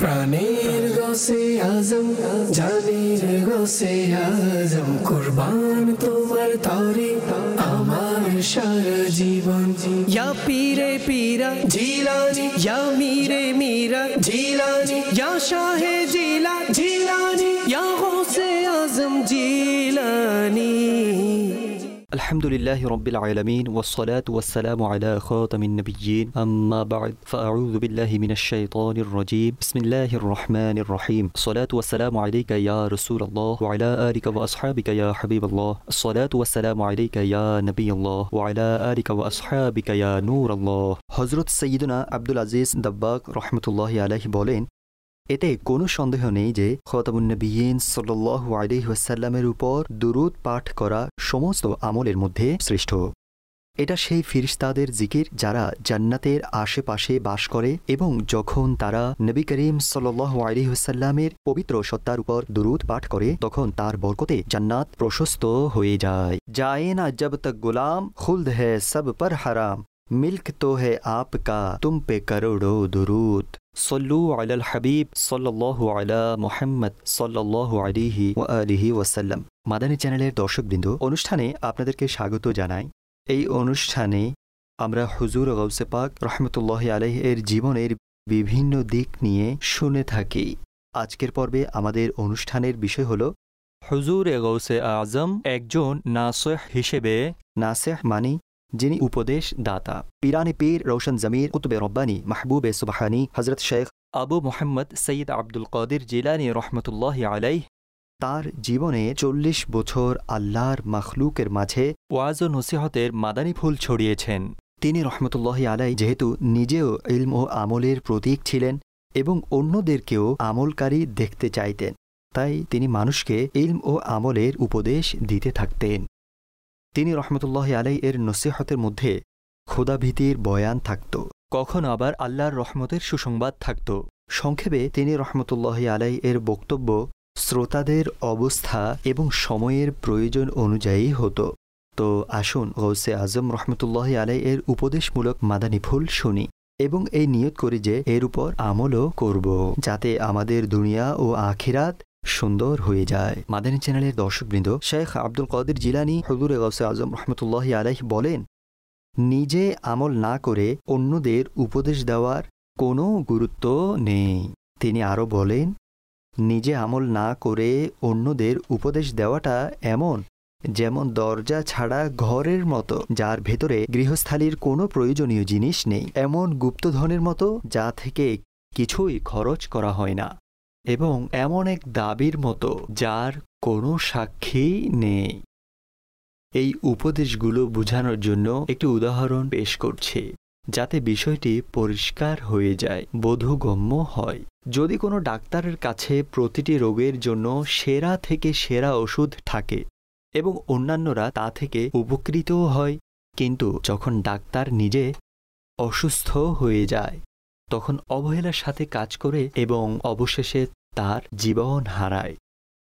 প্রাণের গসে আজম জানের গসে আজম কুরবান তোমার তরে আমার সারা জীবন ইয়া পীরে পীরা জিলানি ইয়া মীরে মীরা জিলানি ইয়া শাহে জিলা জিলানি ইয়া গসে আজম জিলানি الحمد لله رب العالمين والصلاة والسلام على خاتم النبيين أما بعد فأعوذ بالله من الشيطان الرجيم بسم الله الرحمن الرحيم الصلاة والسلام عليك يا رسول الله وعلى آلك وأصحابك يا حبيب الله الصلاة والسلام عليك يا نبي الله وعلى آلك وأصحابك يا نور الله হযরত সৈয়দনা আব্দুল আজিজ দাব্বাগ রাহমাতুল্লাহি আলাইহি বলেন, এতে কোনো সন্দেহ নেই যে খাতামুন নবিয়্যিন সাল্লাল্লাহু আলাইহি ওয়াসাল্লামের উপর দুরূদ পাঠ করা সমস্ত আমলের মধ্যে শ্রেষ্ঠ। এটা সেই ফিরিশতাদের জিকির যারা জান্নাতের আশেপাশে বাস করে এবং যখন তারা নবী করিম সাল্লাল্লাহু আলাইহি ওয়াসাল্লামের পবিত্র সত্তার উপর দুরূদ পাঠ করে তখন তার বরকতে জান্নাত প্রশস্ত হয়ে যায়। জায়ে না জব তক গুলাম খুলদ হ্যায় সব পর হারাম মিল্ক তো হ্যায় আপকা তুম পে করোড়ো দুরূদ সল্লু আলাল হাবিব সাল্লাল্লাহু আলা মুহাম্মদ সাল্লাল্লাহু আলাইহি ওয়া আলিহি ওয়াসাল্লাম। মাদানী চ্যানেলের দর্শকবৃন্দ, অনুষ্ঠানে আপনাদেরকে স্বাগত জানাই। এই অনুষ্ঠানে আমরা হুজুর গাউসে পাক রাহমাতুল্লাহি আলাইহি এর জীবনের বিভিন্ন দিক নিয়ে শুনে থাকি। আজকের পর্বে আমাদের অনুষ্ঠানের বিষয় হলো হুজুর গাউসে আজম একজন নাসিহ হিসেবে, নাসিহ মানে যিনি উপদেশ দাতা, পীরানে পীর রওশন জমির কুতুবে রব্বানি মাহবুবে সুবহানি হযরত শেখ আবু মুহাম্মদ সৈয়দ আব্দুল কাদের জিলানী রাহমাতুল্লাহি আলাইহি তার জীবনে 40 বছর আল্লাহর মাখলুকের মাঝে ওয়াজ ও নসিহতের মাদানী ফুল ছড়িয়েছেন। তিনি রাহমাতুল্লাহি আলাইহি যেহেতু নিজেও ইলম ও আমলের প্রতীক ছিলেন এবং অন্যদেরকেও আমলকারী দেখতে চাইতেন, তাই তিনি মানুষকে ইলম ও আমলের উপদেশ দিতে থাকতেন। তিনি রাহমাতুল্লাহি আলাইহি এর নসিহতের মধ্যে খোদাভীতির বয়ান থাকত, কখনো আবার আল্লাহর রহমতের সুসংবাদ থাকত। সংক্ষেপে তিনি রাহমাতুল্লাহি আলাইহি এর বক্তব্য শ্রোতাদের অবস্থা এবং সময়ের প্রয়োজন অনুযায়ী হতো। তো আসুন গাউসে আজম রাহমাতুল্লাহি আলাইহি এর উপদেশমূলক মাদানী ফুল শুনি এবং এই নিয়ত করি যে এর উপর আমলও করব, যাতে আমাদের দুনিয়া ও আখিরাত সুন্দর হয়ে যায়। মাদানী চ্যানেলের দর্শকবৃন্দ, শেখ আব্দুল কাদের জিলানী হুজুর গাউসে আজম রাহমাতুল্লাহি আলাইহি বলেন, নিজে আমল না করে অন্যদের উপদেশ দেওয়ার কোনো গুরুত্ব নেই। তিনি আরও বলেন, নিজে আমল না করে অন্যদের উপদেশ দেওয়াটা এমন যেমন দরজা ছাড়া ঘরের মতো, যার ভেতরে গৃহস্থালির কোনো প্রয়োজনীয় জিনিস নেই, এমন গুপ্তধনের মতো যা থেকে কিছুই খরচ করা হয় না, এবং এমন এক দাবির মতো যার কোনো সাক্ষী নেই। এই উপদেশগুলো বোঝানোর জন্য একটি উদাহরণ পেশ করছি, যাতে বিষয়টি পরিষ্কার হয়ে যায়, বোধগম্য হয়। যদি কোনো ডাক্তারের কাছে প্রতিটি রোগের জন্য সেরা থেকে সেরা ওষুধ থাকে এবং অন্যান্যরা তা থেকে উপকৃতও হয়, কিন্তু যখন ডাক্তার নিজে অসুস্থ হয়ে যায় তখন অবহেলার সাথে কাজ করে এবং অবশেষে তার জীবন হারায়,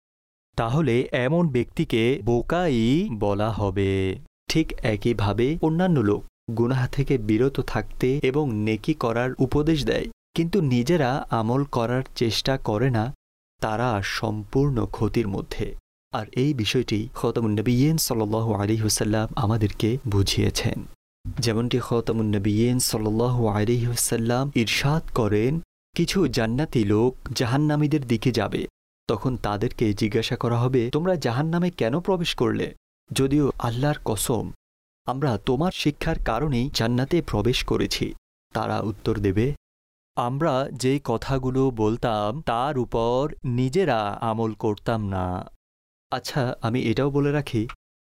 তাহলে এমন ব্যক্তিকে বোকাই বলা হবে। ঠিক একইভাবে অন্যান্য লোক গুনাহ থেকে বিরত থাকতে এবং নেকি করার উপদেশ দেয়, কিন্তু নিজেরা আমল করার চেষ্টা করে না, তারা সম্পূর্ণ ক্ষতির মধ্যে। আর এই বিষয়টি খাতামুন নবিয়্যিন সাল্লাল্লাহু আলাইহি ওয়াসাল্লাম আমাদেরকে বুঝিয়েছেন। যেমনটি খাতামুন নবিয়্যিন সাল্লাল্লাহু আলাইহি ওয়াসাল্লাম ইরশাদ করেন, কিছু জান্নাতি লোক জাহান্নামীদের দিকে যাবে, তখন তাদেরকে জিজ্ঞাসা করা হবে, তোমরা জাহান্নামে কেন প্রবেশ করলে? যদিও আল্লাহর কসম, আমরা তোমার শিক্ষার কারণেই জান্নাতে প্রবেশ করেছি। তারা উত্তর দেবে, আমরা যে কথাগুলো বলতাম তার উপর নিজেরা আমল করতাম না। আচ্ছা, আমি এটাও বলে রাখি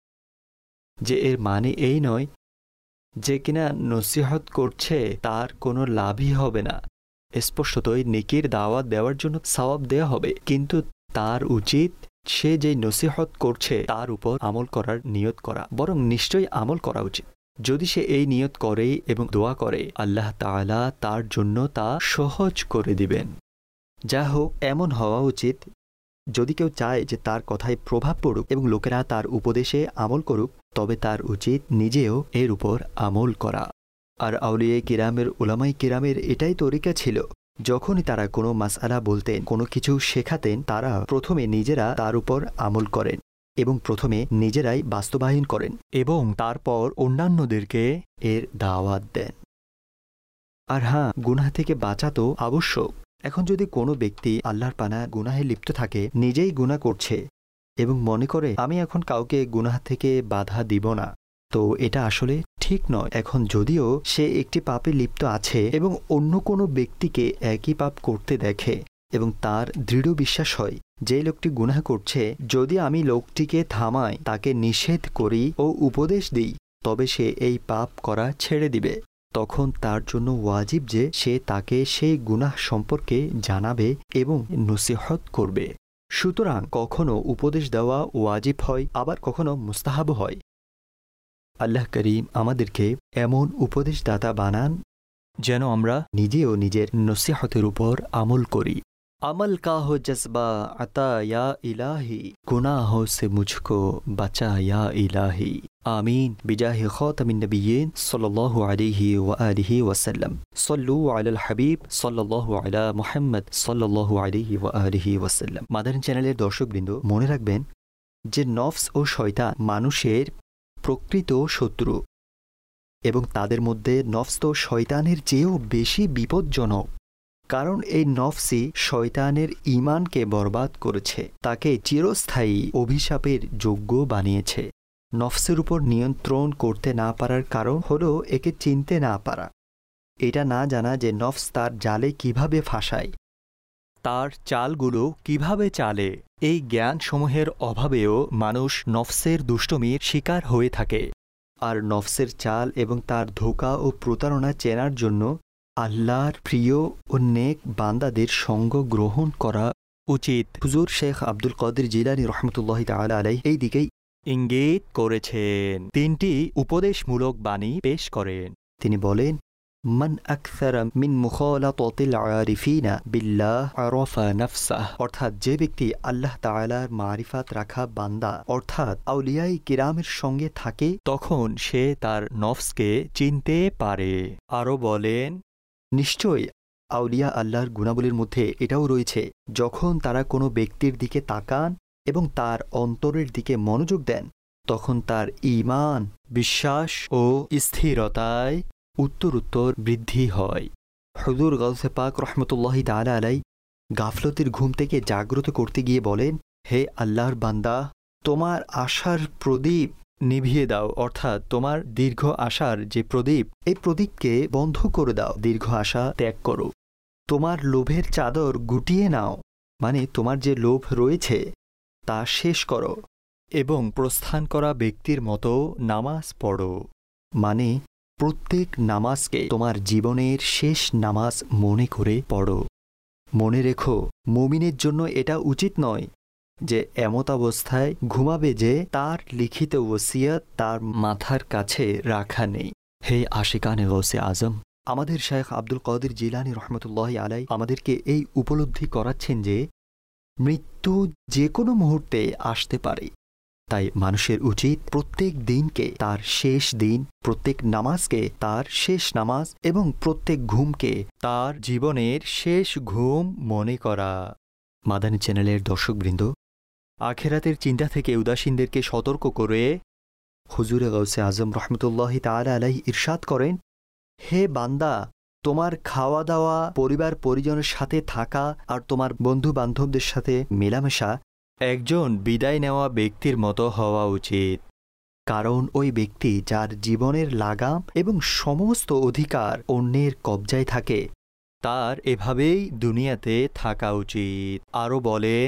যে এর মানে এই নয় যে কিনা নসিহত করছে তার কোনো লাভই হবে না। স্পষ্টতই নেকির দাওয়াত দেওয়ার জন্য সওয়াব দেয়া হবে, কিন্তু তার উচিত সে যে নসিহত করছে তার উপর আমল করার নিয়ত করা, বরং নিশ্চয়ই আমল করা উচিত। যদি সে এই নিয়ত করে এবং দোয়া করে, আল্লাহ তাআলা তার জন্য তা সহজ করে দিবেন। যা হোক, এমন হওয়া উচিত, যদি কেউ চায় যে তার কথায় প্রভাব পড়ুক এবং লোকেরা তার উপদেশে আমল করুক, তবে তার উচিত নিজেও এর উপর আমল করা। আর আউলিয়া কিরামের, উলামায়ে কিরামের এটাই তরিকা ছিল। যখনই তারা কোনো মাসআলা বলতেন, কোনো কিছু শেখাতেন, তারা প্রথমে নিজেরা তার উপর আমল করেন এবং প্রথমে নিজেরাই বাস্তবায়ন করেন এবং তারপর অন্যান্যদেরকে এর দাওয়াত দেন। আর হ্যাঁ, গুনাহ থেকে বাঁচা তো আবশ্যক। এখন যদি কোনো ব্যক্তি আল্লাহর পানায় গুনাহে লিপ্ত থাকে, নিজেই গুনাহ করছে এবং মনে করে আমি এখন কাউকে গুনাহ থেকে বাধা দিব না, তো এটা আসলে ঠিক নয়। এখন যদিও সে একটি পাপে লিপ্ত আছে এবং অন্য কোনো ব্যক্তিকে একই পাপ করতে দেখে এবং তার দৃঢ় বিশ্বাস হয় যে লোকটি গুনাহ করছে, যদি আমি লোকটিকে থামাই, তাকে নিষেধ করি ও উপদেশ দিই, তবে সে এই পাপ করা ছেড়ে দিবে, তখন তার জন্য ওয়াজিব যে সে তাকে সেই গুনাহ সম্পর্কে জানাবে এবং নসিহত করবে। সুতরাং কখনো উপদেশ দেওয়া ওয়াজিব হয়, আবার কখনো মুস্তাহাব হয়। আল্লাহ করিম আমাদেরকে এমন উপদেশদাতা বানান যেন আমরা নিজেও নিজের নসিহতের উপর আমল করি। আমল কা হো জজবা আতা ইয়া ইলাহি, গুনাহোं से मुझको बचा या इलाही। आमीन बिजाहि खातमिन नबिय्यीन सल्लल्लाहु अलैहि व आलिहि वसल्लम। सल्लु अलल हबीब सल्लल्लाहु अला मुहम्मद सल्लल्लाहु अलैहि व आलिहि वसल्लम। মাদানী চ্যানেলের দর্শকবৃন্দ, মনে রাখবেন যে নফস ও শয়তান মানুষের প্রকৃত শত্রু এবং তাদের মধ্যে নফস তো শয়তানের চেয়েও বেশি বিপজ্জনক, কারণ এই নফসই শয়তানের ঈমানকে বরবাদ করেছে, তাকে চিরস্থায়ী অভিশাপের যোগ্য বানিয়েছে। নফসের উপর নিয়ন্ত্রণ করতে না পারার কারণ হলো একে চিনতে না পারা, এটা না জানা যে নফস তার জালে কিভাবে ফাঁসায়, তার চালগুলো কিভাবে চালে। এই জ্ঞানসমূহের অভাবেও মানুষ নফসের দুষ্টমির শিকার হয়ে থাকে। আর নফসের চাল এবং তার ধোঁকা ও প্রতারণা চেনার জন্য আল্লাহর প্রিয় ও নেক বান্দাদের সঙ্গ গ্রহণ করা উচিত। হুজুর শেখ আব্দুল কাদের জিলানী রহমতুল্লাহি তাআলা আলাইহি এই দিকেই ইঙ্গিত করেছেন। তিনটি উপদেশমূলক বাণী পেশ করেন। তিনি বলেন, মান আকসারা মিন মুখালাতাতিল আরিফিনা বিল্লাহ আরাফা নাফসাহ, অর্থাৎ যে ব্যক্তি আল্লাহ তাআলার মারিফাত রাখা বান্দা অর্থাৎ আউলিয়ায়ে কিরামের সঙ্গে থাকে, তখন সে তার নফসকে চিনতে পারে। আরও বলেন, নিশ্চয়ই আউলিয়া আল্লাহর গুণাবলীর মধ্যে এটাও রয়েছে, যখন তারা কোনো ব্যক্তির দিকে তাকান এবং তার অন্তরের দিকে মনোযোগ দেন, তখন তার ঈমান, বিশ্বাস ও স্থিরতায় উত্তরোত্তর বৃদ্ধি হয়। হুজুর গাউসে পাক রহমতুল্লাহি তাআলা আলাইহি গাফলতের ঘুম থেকে জাগ্রত করতে গিয়ে বলেন, হে আল্লাহর বান্দা, তোমার আশার প্রদীপ নিভিয়ে দাও, অর্থাৎ তোমার দীর্ঘ আশার যে প্রদীপ, এই প্রদীপকে বন্ধ করে দাও, দীর্ঘ আশা ত্যাগ করো। তোমার লোভের চাদর গুটিয়ে নাও, মানে তোমার যে লোভ রয়েছে তা শেষ করো এবং প্রস্থান করা ব্যক্তির মতো নামাজ পড়ো, মানে প্রত্যেক নামাজকে তোমার জীবনের শেষ নামাজ মনে করে পড়ো। মনে রেখো, মুমিনের জন্য এটা উচিত নয় যে এমত অবস্থায় ঘুমাবে যে তার লিখিত ওসিয়ত তার মাথার কাছে রাখা নেই। হে আশিকানে গৌসে আজম, আমাদের শেখ আব্দুল কাদের জিলানী রহমতুল্লাহি আলাইহি আমাদেরকে এই উপলব্ধি করাচ্ছেন যে মৃত্যু যে কোনো মুহূর্তে আসতে পারে। তাই মানুষের উচিত প্রত্যেক দিনকে তার শেষ দিন, প্রত্যেক নামাজকে তার শেষ নামাজ এবং প্রত্যেক ঘুমকে তার জীবনের শেষ ঘুম মনে করা। মাদানী চ্যানেলের দর্শকবৃন্দ, আখেরাতের চিন্তা থেকে উদাসীনদেরকে সতর্ক করে হুজুরে গাউসে আজম রহমতুল্লাহি তাআলা আলাইহি ইরশাদ করেন, হে বান্দা, তোমার খাওয়া দাওয়া, পরিবার পরিজনের সাথে থাকা আর তোমার বন্ধু বান্ধবদের সাথে মেলামেশা একজন বিদায় নেওয়া ব্যক্তির মতো হওয়া উচিত, কারণ ওই ব্যক্তি যার জীবনের লাগাম এবং সমস্ত অধিকার অন্যের কবজায় থাকে, তার এভাবেই দুনিয়াতে থাকা উচিত। আরও বলেন,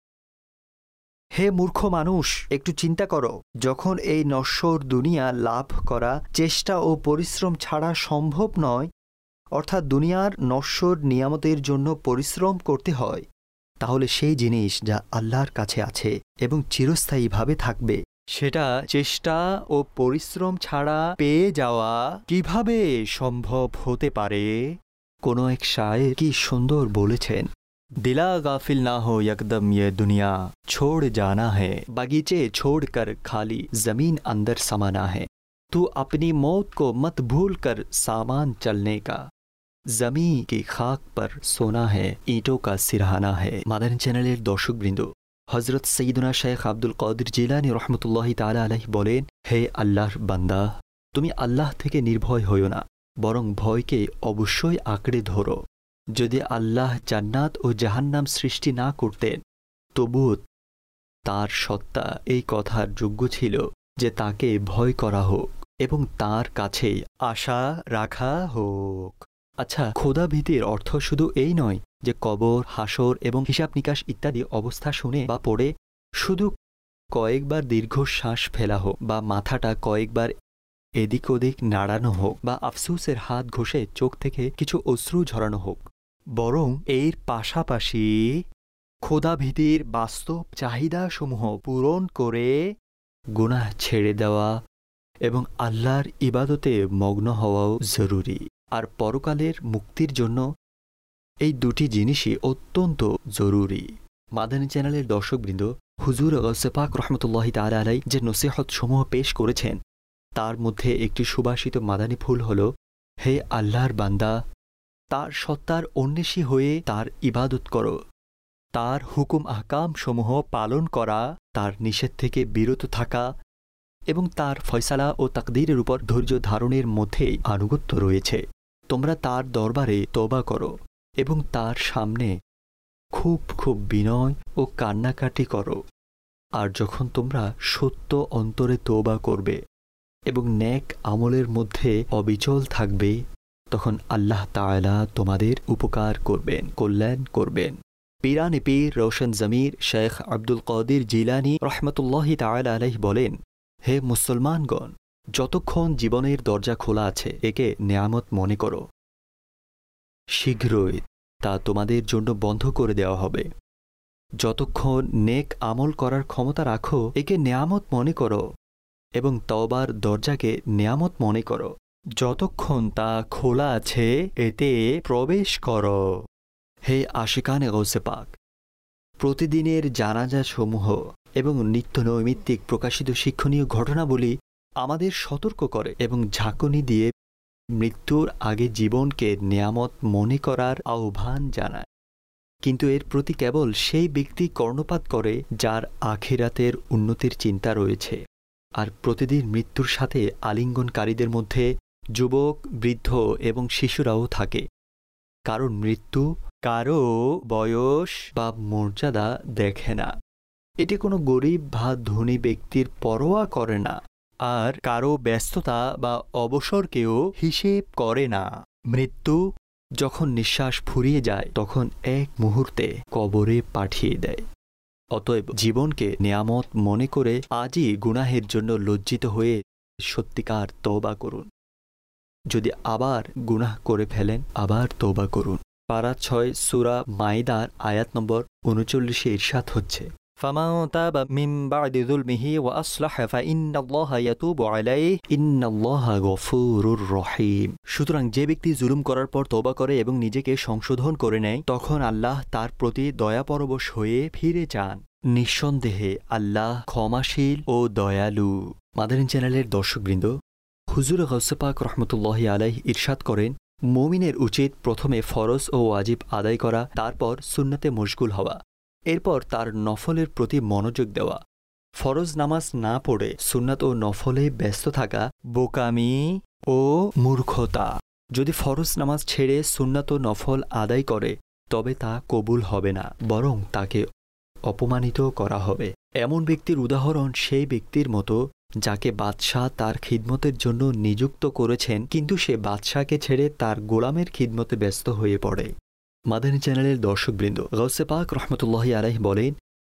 হে মূর্খ মানুষ, একটু চিন্তা করো, যখন এই নশ্বর দুনিয়া লাভ করা চেষ্টা ও পরিশ্রম ছাড়া সম্ভব নয়, অর্থাৎ দুনিয়ার নশ্বর নিয়ামতের জন্য পরিশ্রম করতে হয়, তাহলে সেই জিনিস যা আল্লাহর কাছে আছে এবং চিরস্থায়ীভাবে থাকবে, সেটা চেষ্টা ও পরিশ্রম ছাড়া পেয়ে যাওয়া কিভাবে সম্ভব হতে পারে? কোনো এক শায়ের কি সুন্দর বলেছেন, दिला गाफिल ना हो यकदम ये दुनिया, छोड़ जाना है बगीचे छोड़कर खाली जमीन अंदर समाना है, तू अपनी मौत को मत भूल कर सामान चलने का। জমি কি খাক পর সোনা হ্যায় ইঁটো কা সিরহানা হ্যায়। মাদানী চ্যানেলের দর্শকবৃন্দ, হজরত সৈয়দনা শেখ আব্দুল কাদির জিলানী রহমতুল্লাহি তাআলা আলাইহি বলেন, হে আল্লাহর বান্দা, তুমি আল্লাহ থেকে নির্ভয় হইও না, বরং ভয়কে অবশ্যই আঁকড়ে ধরো। যদি আল্লাহ জান্নাত ও জাহান্নাম সৃষ্টি না করতেন, তবুও তার সত্তা এই কথার যোগ্য ছিল যে তাকে ভয় করা হোক এবং তার কাছেই আশা রাখা হোক। আচ্ছা, খোদাভীতির অর্থ শুধু এই নয় যে কবর, হাসর এবং হিসাব নিকাশ ইত্যাদি অবস্থা শুনে বা পড়ে শুধু কয়েকবার দীর্ঘশ্বাস ফেলা হোক, বা মাথাটা কয়েকবার এদিক ওদিক নাড়ানো হোক, বা আফসোসের হাত ঘষে চোখ থেকে কিছু অশ্রু ঝরানো হোক। বরং এর পাশাপাশি খোদাভীতির বাস্তব চাহিদাসমূহ পূরণ করে গুনাহ ছেড়ে দেওয়া এবং আল্লাহর ইবাদতে মগ্ন হওয়াও জরুরি। আর পরকালের মুক্তির জন্য এই দুটি জিনিসই অত্যন্ত জরুরি। মাদানী চ্যানেলের দর্শকবৃন্দ, হুজুর গৌসে পাক রহমতুল্লাহি তাআলা আলাইহি যে নসিহতসমূহ পেশ করেছেন, তার মধ্যে একটি সুবাসিত মাদানী ফুল হল, হে আল্লাহর বান্দা, তার সত্তার অন্বেষী হয়ে তার ইবাদত করো, তার হুকুম আহকাম সমূহ পালন করা, তার নিষেধ থেকে বিরত থাকা এবং তার ফয়সালা ও তাকদীরের উপর ধৈর্য ধারণের মধ্যেই আনুগত্য রয়েছে। তোমরা তার দরবারে তওবা করো এবং তার সামনে খুব খুব বিনয় ও কান্নাকাটি করো। আর যখন তোমরা সত্য অন্তরে তওবা করবে এবং নেক আমলের মধ্যে অবিচল থাকবে, তখন আল্লাহ তাআলা তোমাদের উপকার করবেন, কল্যাণ করবেন। পীরানে পীর রওশন জমির শেখ আব্দুল কাদির জিলানী রহমতুল্লাহি তাআলা আলাইহি বলেন, হে মুসলমানগণ, যতক্ষণ জীবনের দরজা খোলা আছে একে নেয়ামত মনে করো, শীঘ্রই তা তোমাদের জন্য বন্ধ করে দেওয়া হবে। যতক্ষণ নেক আমল করার ক্ষমতা রাখো একে নেয়ামত মনে করো এবং তওবার দরজাকে নেয়ামত মনে করো। যতক্ষণ তা খোলা আছে এতে প্রবেশ করো। হে আশিকানে গৌসে পাক, প্রতিদিনের জানাজা সমূহ এবং নিত্য নৈমিত্তিক প্রকাশিত শিক্ষণীয় ঘটনাবলী আমাদের সতর্ক করে এবং ঝাঁকুনি দিয়ে মৃত্যুর আগে জীবনকে নেয়ামত মনে করার আহ্বান জানায়। কিন্তু এর প্রতি কেবল সেই ব্যক্তি কর্ণপাত করে যার আখিরাতের উন্নতির চিন্তা রয়েছে। আর প্রতিদিন মৃত্যুর সাথে আলিঙ্গনকারীদের মধ্যে যুবক, বৃদ্ধ এবং শিশুরাও থাকে, কারণ মৃত্যু কারো বয়স বা মর্যাদা দেখে না। এটি কোনো গরিব বা ধনী ব্যক্তির পরোয়া করে না, আর কারো ব্যস্ততা বা অবসরকেও হিসেব করে না। মৃত্যু যখন নিঃশ্বাস ফুরিয়ে যায় তখন এক মুহূর্তে কবরে পাঠিয়ে দেয়। অতএব জীবনকে নেয়ামত মনে করে আজই গুনাহের জন্য লজ্জিত হয়ে সত্যিকার তওবা করুন। যদি আবার গুনাহ করে ফেলেন, আবার তওবা করুন। পারা 6 সূরা মাইদার আয়াত নম্বর 39 ইরশাদ হচ্ছে, ফামান তাবা মিন বা'দি যুলমিহি ওয়া আসলাহা ফাইন্নাল্লাহা ইয়াতুবু আলাইহি ইন্নাল্লাহা গফুরুর রহিম। সুতরাং যে ব্যক্তি জুলুম করার পর তওবা করে এবং নিজেকে সংশোধন করে নেয়, তখন আল্লাহ তার প্রতি দয়াপরবশ হয়ে ফিরে যান। নিঃসন্দেহে আল্লাহ ক্ষমাশীল ও দয়ালু। মাদানী চ্যানেলের দর্শকবৃন্দ, হুজুর গৌসে পাক রহমতুল্লাহি আলাইহি ইরশাদ করেন, মুমিনের উচিত প্রথমে ফরজ ও ওয়াজিব আদায় করা, তারপর সুন্নতে মশগুল হওয়া, এরপর তার নফলের প্রতি মনোযোগ দেওয়া। ফরজ নামাজ না পড়ে সুন্নাত ও নফলে ব্যস্ত থাকা বোকামি ও মূর্খতা। যদি ফরজ নামাজ ছেড়ে সুন্নাত ও নফল আদায় করে তবে তা কবুল হবে না, বরং তাকে অপমানিত করা হবে। এমন ব্যক্তির উদাহরণ সেই ব্যক্তির মতো যাকে বাদশাহ তার খিদমতের জন্য নিযুক্ত করেছেন, কিন্তু সে বাদশাহকে ছেড়ে তার গোলামের খিদমতে ব্যস্ত হয়ে পড়ে। মাদানী চ্যানেলের দর্শকবৃন্দ, গৌসে পাক রহমতুল্লাহি আলাইহি বলেন,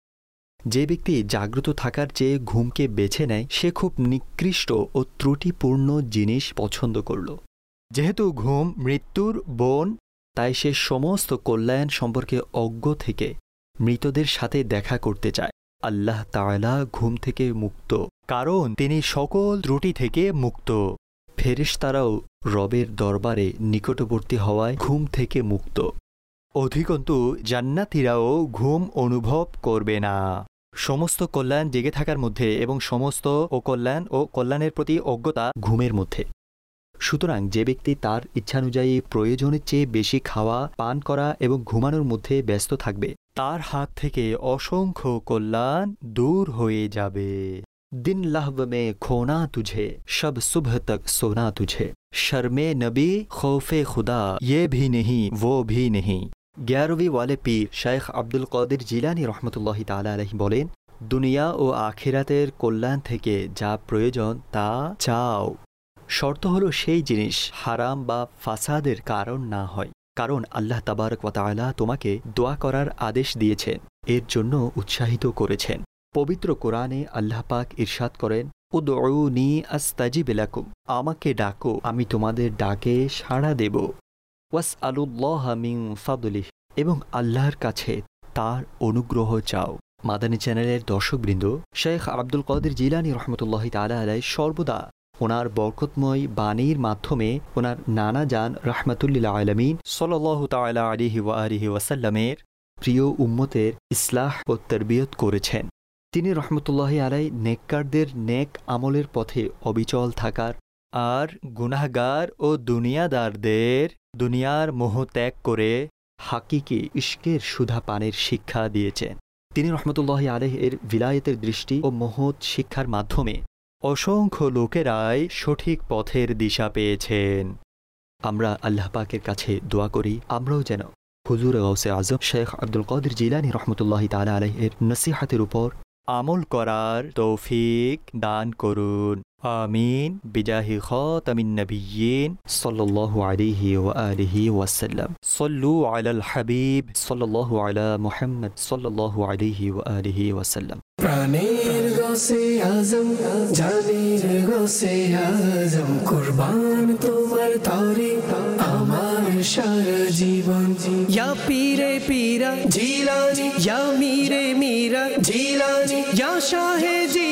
যে ব্যক্তি জাগ্রত থাকার চেয়ে ঘুমকে বেছে নেয় সে খুব নিকৃষ্ট ও ত্রুটিপূর্ণ জিনিস পছন্দ করল। যেহেতু ঘুম মৃত্যুর বোন, তাই সে সমস্ত কল্যাণ সম্পর্কে অজ্ঞ থেকে মৃতদের সাথে দেখা করতে চায়। আল্লাহ তাআলা ঘুম থেকে মুক্ত, কারণ তিনি সকল ত্রুটি থেকে মুক্ত। ফেরেশতারাও রবের দরবারে নিকটবর্তী হওয়ায় ঘুম থেকে মুক্ত। অধিকন্তু জান্নাতীরাও ঘুম অনুভব করবে না। সমস্ত কল্যাণ জেগে থাকার মধ্যে এবং সমস্ত অকল্যাণ ও কল্যাণের প্রতি অজ্ঞতা ঘুমের মধ্যে। সুতরাং যে ব্যক্তি তার ইচ্ছানুযায়ী প্রয়োজনের চেয়ে বেশি খাওয়া, পান করা এবং ঘুমানোর মধ্যে ব্যস্ত থাকবে, তার হাত থেকে অসংখ্য কল্যাণ দূর হয়ে যাবে। दिन लहव में खोना तुझे, शब सुबह तक सोना तुझे, शर्मे नबी खौफे खुदा ये भी नहीं वो भी नहीं। 11वीं वाले पीर शेख আব্দুল কাদের জিলানী রহমতুল্লাহি তাআলা আলাইহি বলেন, দুনিয়া ও আখিরাতের কল্যাণ থেকে যা প্রয়োজন তা চাও, শর্ত হলো সেই জিনিস হারাম বা ফাসাদের কারণ না হয়। কারণ আল্লাহ তাবারক ওয়া তাআলা তোমাকে দোয়া করার আদেশ দিয়েছেন, এর জন্য উৎসাহিত করেছেন। পবিত্র কোরআনে আল্লাহ পাক ইরশাদ করেন, উদউনি আস্তাজিব লাকুম, আমাকে ডাকো আমি তোমাদের ডাকে সাড়া দেব। ওয়াসআলুল্লাহা মিন ফাদলিহি, এবং আল্লাহর কাছে তার অনুগ্রহ চাও। মাদানী চ্যানেলের দর্শকবৃন্দ, শেখ আব্দুল কাদের জিলানী রহমতুল্লাহি তাআলা আলাইহি সর্বদা ওনার বরকতময় বাণীর মাধ্যমে ওনার নানা জান রাহমাতুল্লিল আলামিন সাল্লাল্লাহু তাআলা আলাইহি ওয়া আলিহি ওয়াসাল্লামের প্রিয় উম্মতের ইসলাহ ও তারবিয়ত করেছেন। তিনি রহমতুল্লাহি আলাইহি নেককারদের নেক আমলের পথে অবিচল থাকার আর গুনাহগার ও দুনিয়াদারদের দুনিয়ার মোহ ত্যাগ করে হাকিকি ইশকের সুধা পানের শিক্ষা দিয়েছেন। তিনি রহমতুল্লাহি আলাইহি এর ভিলায়েতের দৃষ্টি ও মহৎ শিক্ষার মাধ্যমে অসংখ্য লোকেরাই সঠিক পথের দিশা পেয়েছেন। আমরা আল্লাহ পাকের কাছে দোয়া করি আমরাও যেন হুজুর গাউসে আজম শেখ আব্দুল কাদের জিলানী রহমতুল্লাহি তাআলা আলাইহি এর নসিহতের উপর আমল করার তৌফিক দান করুন। আমিন বিজাহি খাতামিন নবিয়্যিন সাল্লাল্লাহু আলাইহি ওয়া আলিহি ওয়াসাল্লাম। সাল্লু আলাল হাবিব সাল্লাল্লাহু আলা মুহাম্মদ সাল্লাল্লাহু আলাইহি ওয়া আলিহি ওয়াসাল্লাম। প্রাণের গাউসে আজম, জানের গাউসে আজম, কুরবান তোমার তরে আমার সারা জীবন। ইয়া পীরে পীরা জিলানী, ইয়া মীরে মীরা জিলানী, ইয়া শাহে